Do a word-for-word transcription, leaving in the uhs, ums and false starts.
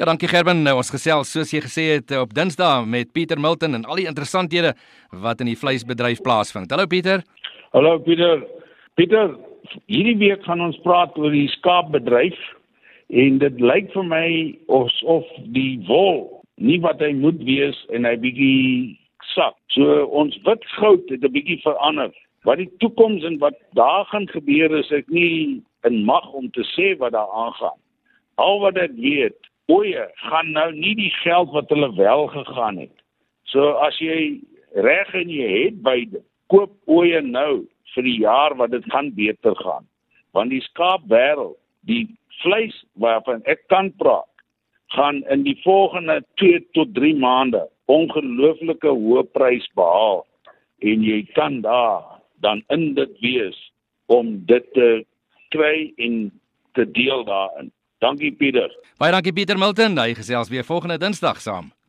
Ja, dankie Gerben. Nou, ons gesels, soos jy gesê het, op Dinsdae met Pieter Milton en al die interessanthede wat in die vleisbedryf plaasvind. Hallo Pieter. Hallo Pieter. Pieter, hierdie week gaan ons praat oor die skaapbedryf en dit lyk vir my asof die wol nie wat hy moet wees en hy bietjie sak. So ons wit goud het 'n bietjie verander. Wat die toekoms en wat daar gaan gebeur is ek nie in mag om te sê wat daar aangaan. Al wat ek weet, ooe gaan nou nie die geld wat hulle wel gegaan het. So as jy reg en jy het beide, koop ooe nou vir die jaar wat dit gaan beter gaan. Want die skaapwêreld, die vleis waarvan ek kan praat, gaan in die volgende twee tot drie maande ongelooflike hoë prys behaal en jy kan daar dan in dit wees om dit te kry en te deel daarin. Dankie Pieter. Baie dankie Pieter Milton. Hy gesels weer volgende Dinsdag saam.